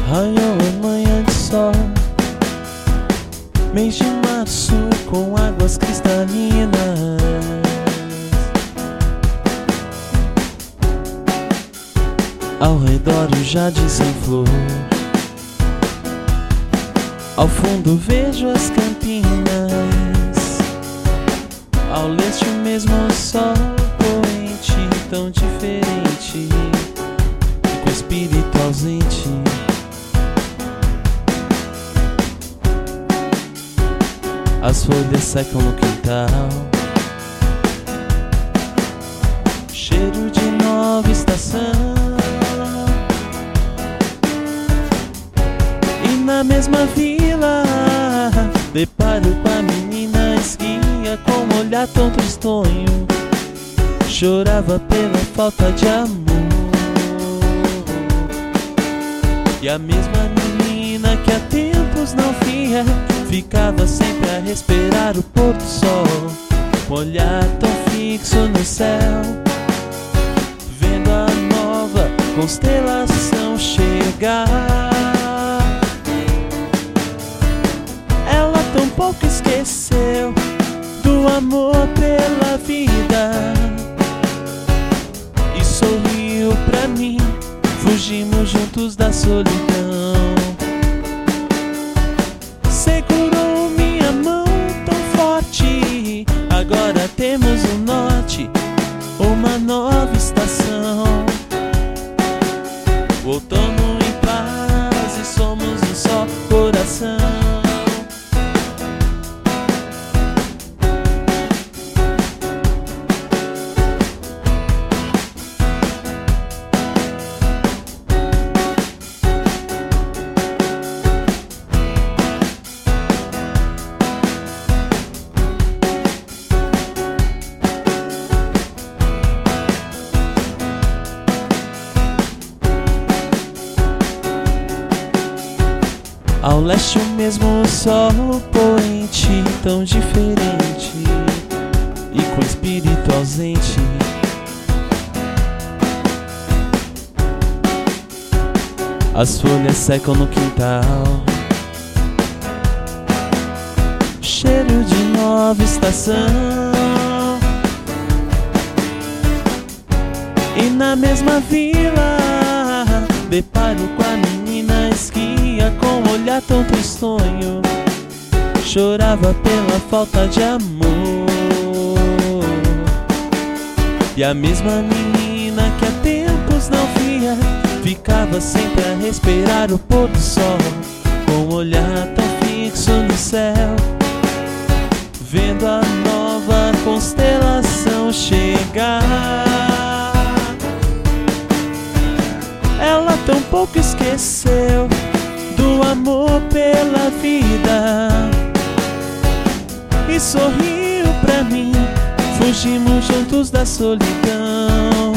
Raiou a manhã de sol, mês de março com águas cristalinas. Ao redor o jardim sem flor, ao fundo vejo as campinas. Ao leste o mesmo sol poente, tão diferente, com o espírito ausente. As folhas secam no quintal, cheiro de nova estação. E na mesma vila deparo com a menina esguia, com um olhar tão tristonho, chorava pela falta de amor. E a mesma menina que há tempos não via, ficava sempre a respirar o pôr do sol, com um olhar tão fixo no céu, vendo a nova constelação chegar. Ela tão pouco esqueceu do amor pela vida e sorriu pra mim. Fugimos juntos da solidão. Segurou minha mão tão forte. Agora temos um norte, uma nova estação. O outono em paz e somos um só coração. Ao leste o mesmo sol poente, tão diferente e com espírito ausente. As folhas secam no quintal, cheiro de nova estação. E na mesma vila deparo com a menina esguia, com um olhar tão tristonho, chorava pela falta de amor. E a mesma menina que há tempos não via, ficava sempre a respirar o pôr do sol, com um olhar tão fixo no céu, vendo a nova constelação chegar. Ela tão pouco esqueceu do amor pela vida e sorriu pra mim. Fugimos juntos da solidão.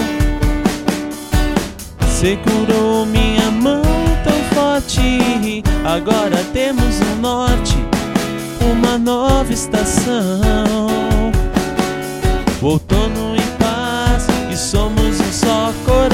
Segurou minha mão tão forte. Agora temos um norte, uma nova estação. O outono em paz e somos um só coração.